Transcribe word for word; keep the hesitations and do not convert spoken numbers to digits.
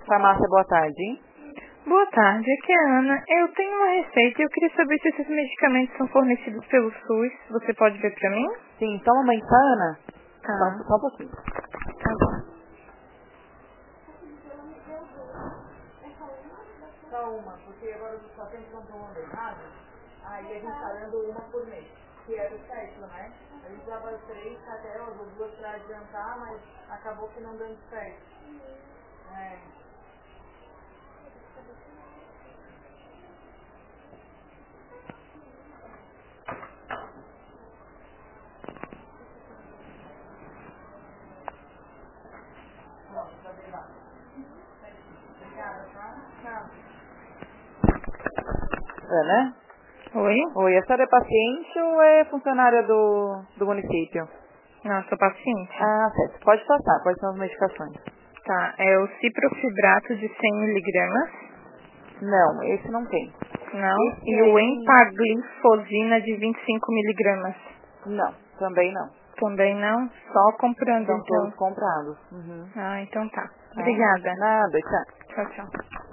Farmácia, boa tarde. Boa tarde, aqui é a Ana. Eu tenho uma receita e eu queria saber se esses medicamentos são fornecidos pelo SUS. Você pode ver pra mim? Sim, toma uma insana. Tá. Só, só um pouquinho. Tá bom. Só uma, porque agora os pacientes estão tomando errado. Aí a gente está dando uma por mês, que era o certo, né? A gente dava três até ou duas para adiantar, mas acabou que não dando certo. É. Ana? Oi? Oi, a senhora é paciente ou é funcionária do, do município? Não, sou paciente. Ah, certo. Pode passar. Quais são as medicações? Tá, é o ciprofibrato de cem miligramas. Não, esse não tem. Não. Esse E o aí... empaglifosina de vinte e cinco miligramas. Não, também não. Também não? Só comprando, São então. todos comprados. Uhum. Ah, então tá. Tá? Obrigada. Nada, tchau. Tchau, tchau.